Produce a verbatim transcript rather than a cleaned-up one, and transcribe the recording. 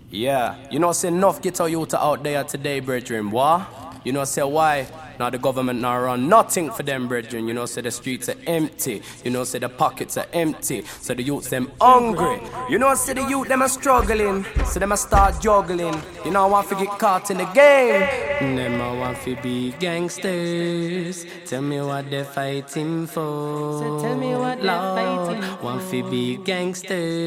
Yeah, you know, say enough get our youth out there today, brethren. What? You know, say why? Now the government now run nothing for them, brethren. You know, say the streets are empty. You know, say the pockets are empty. So the youths them hungry. You know, say the youth them are struggling. So them a start juggling. You know, I want to get caught in the game. Them I want to be gangsters. Tell me what they're fighting for. So tell me what they're fighting for. Want to be gangsters.